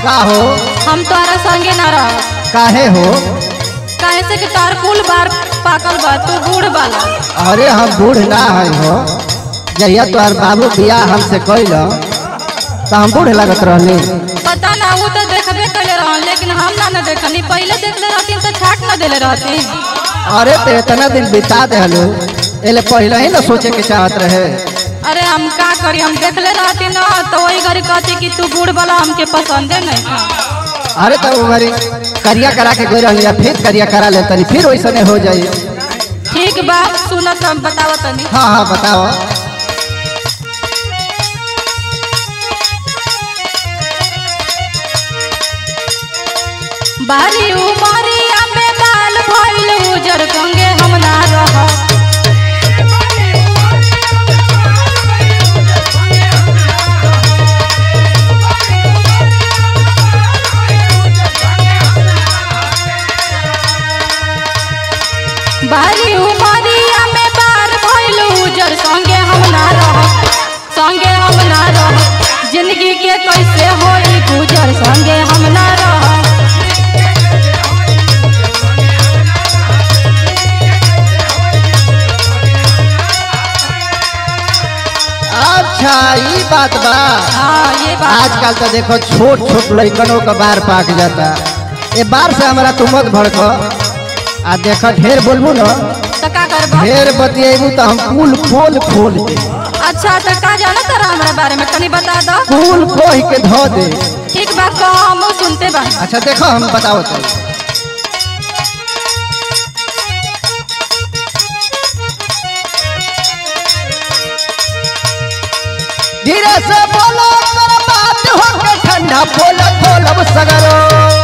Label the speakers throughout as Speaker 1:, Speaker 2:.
Speaker 1: का हो?
Speaker 2: हम तोरा संगे ना रह।
Speaker 1: काहे हो?
Speaker 2: काहे से कि तार कुल बार पाकल बा, तू बूढ़ बाला।
Speaker 1: अरे हम बूढ़ ना है हो, जहिया तोहर बाबू बियाह हमसे कैल तो हम बूढ़ लगत रहनी।
Speaker 2: पता ना, वो तो देखबे कैले रह, लेकिन हम ना देखनी। पहले देखले रहती तो छाट ना देले रहती।
Speaker 1: अरे तो इतना दिन बिता देलू, एले पहले ही ना सोचे के चाहत रहे।
Speaker 2: अरे हम का करी, हम देखले रहती ना तो वही घड़ी कहती कि तू बूढ़ वाला हमके पसंदे नहीं था।
Speaker 1: अरे तो वो घरी करिया करा के गई रही, फिर करिया करा ले तनी, फिर वैसे हो जाई।
Speaker 2: ठीक बा, सुनत हम बताओ तनी।
Speaker 1: हाँ हाँ बताओ।
Speaker 2: बारी उमरिया में बाल भइल उजर, संगे हम ना रह। बारी उमरिया में बाल भइल उजर, संगे हम ना रह, संगे हम ना रह। जिंदगी के कैसे होई गुजर, संगे हम ना रह।
Speaker 1: अच्छा ये बात बा।
Speaker 2: हाँ ये बात।
Speaker 1: आजकल तो देखो छोट छोट लड़कनों का बार पाक जाता। ये बार से हमारा तू मत भड़को। आ देखो ढेर बोलबू न
Speaker 2: तो का करबा?
Speaker 1: ढेर बतियेबू तो हम कुल खोल खोल दे।
Speaker 2: अच्छा तो का जाना तारा हमरा बारे में तनी बता दो।
Speaker 1: कुल कोह के धो दे।
Speaker 2: ठीक बा, कहो, हम सुनते बा।
Speaker 1: अच्छा देखो हम बताओ तो। धीरे से बोलो कर बात हो के ठंडा बोल खोलब सगरो।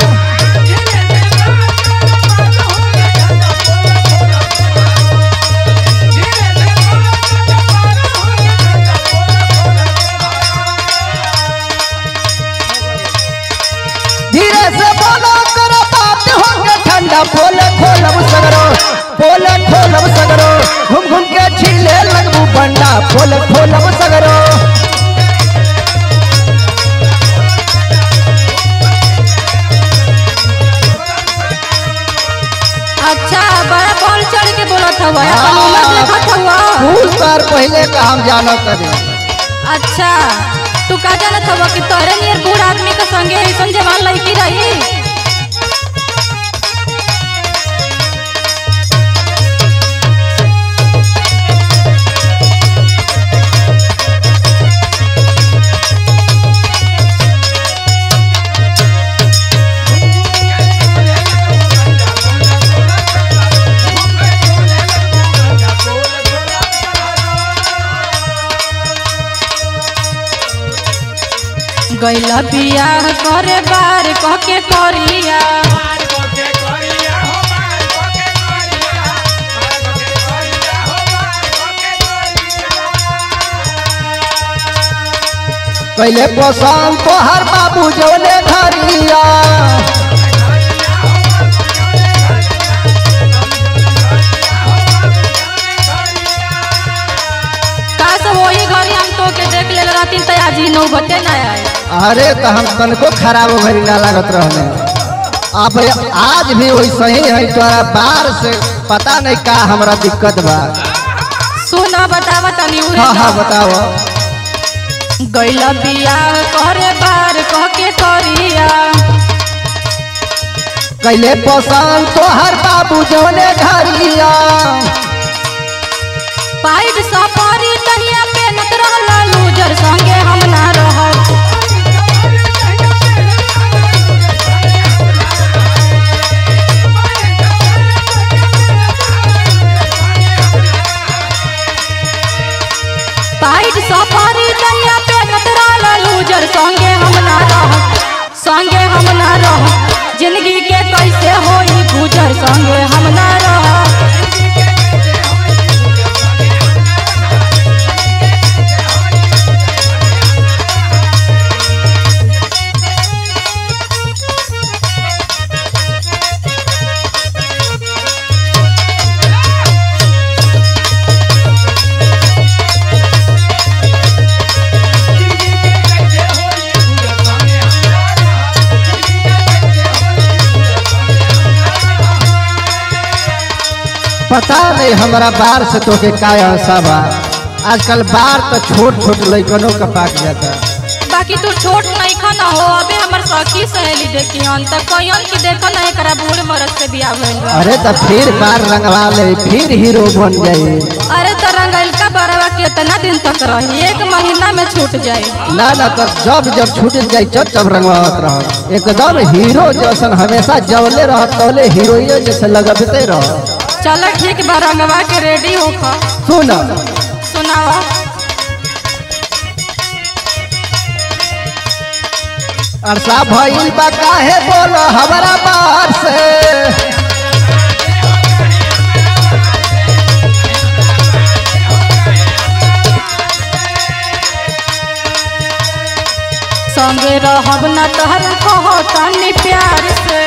Speaker 1: धीरे से बोलो कर बात हो के ठंडा बोल खोलब सगरो, बोल खोलब सगरो। घूम घूम के छीले लगबू बंडा, बोल खोलब सगरो।
Speaker 2: अच्छा बड़ा बोल चढ़ के बोलत हवा, अपन उम्र देखत हवा।
Speaker 1: फूल पर पहले का हम जानो करे।
Speaker 2: अच्छा तू का जानत हवा कि तोरे नियर बूढ़ आदमी के संगे ऐसन जवान लड़की रही? गैला बियाह करे बार कह के करिया,
Speaker 1: पहले पसंद तो हर बाबू जोने धरिया।
Speaker 2: का सब वही घरी हम तो के देख ले रहती तो आज ही नौबते ना आए।
Speaker 1: अरे तो हम तनको खराब भरी ना लागत रहने। अब आज भी वैसे ही है, तोरा बार से पता नहीं का हमरा दिक्कत बा।
Speaker 2: सुना बतावा तनी उरे।
Speaker 1: हाँ हाँ बताओ।
Speaker 2: गैला बियाह करे बार कह के करिया,
Speaker 1: कैले पसंद तो हर बाबू जोने धरिया।
Speaker 2: पाइप सफारी तहिया मेहनत रहला लूजर, संगे हम ना रह। पाइप सफारी तहिया मेहनत रहला लूजर, संगे हम ना रह, संगे हम ना रह। जिंदगी के कैसे होई गुजर, संगे हम ना रह।
Speaker 1: पता नहीं हमारा बार से तो के काय आशा बा। आजकल बार तो छोट छोट लड़कनों का पाक जाता।
Speaker 2: बाकी तू छोट नहीं खा ना हो। अबे हमर सखी सहेली देखी तक कहियन की देखो ना एकरा बूढ़ मरद से बियाह भइल बा।
Speaker 1: अरे तो फिर बार रंगवा ले फिर हीरो बन जाए।
Speaker 2: अरे तो रंगल का बरवा कितना दिन तक रही? 1 महीना में छूट जाए।
Speaker 1: ना ना तो जब छूट जाए जब रंगवावत रह एकदम हीरो जैसन हमेशा जवले रह तौले हीरोइन जैसे लगते रह।
Speaker 2: चल ठीक बा रंगवा के रेडी होखा।
Speaker 1: सुन
Speaker 2: सुनावा।
Speaker 1: अरसा भइल बा काहे बोलो हमारा बार से।
Speaker 2: संगे रहब न तहर कहो तनी प्यार से।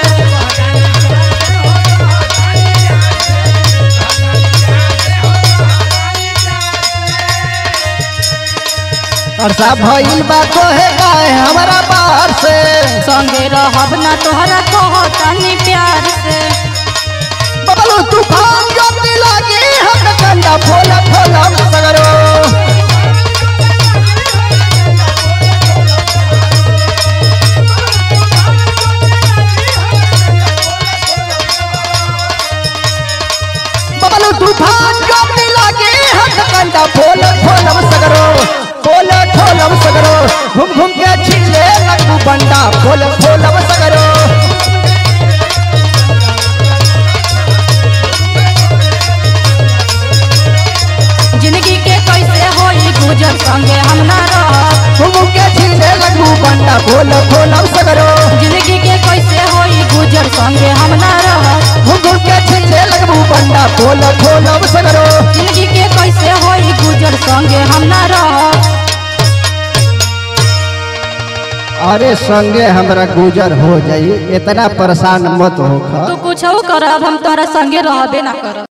Speaker 1: अरसा भइल बा कोहे गाए हमारा बार से।
Speaker 2: संगे रहब न तोहरा कहो तनी प्यार से।
Speaker 1: बबलू तूफान जोती लागी हम कंडा फोला फोला सगरो। बबलू तूफान जोती लागी हम कंडा फोला फोला सगरो। खोला खोलब सगरो घूम घूम के छिले लगू बंडा खोल खोलब सगरो।
Speaker 2: जिंदगी के कैसे होई गुजर संगे हम ना रह।
Speaker 1: घूम घूम के छिले लगू बंडा खोल खोलब सगरो।
Speaker 2: जिंदगी के कैसे होई गुजर संगे हम ना रह।
Speaker 1: घूम घूम के छिले लगू बंडा खोल खोलब सगरो।
Speaker 2: जिंदगी के कैसे होई गुजर संगे हम ना रह।
Speaker 1: अरे संगे हमरा गुजर हो जाई इतना परेशान मत हो।
Speaker 2: तू कुछ कर अब हम तोहरा संगे रहबे ना कर।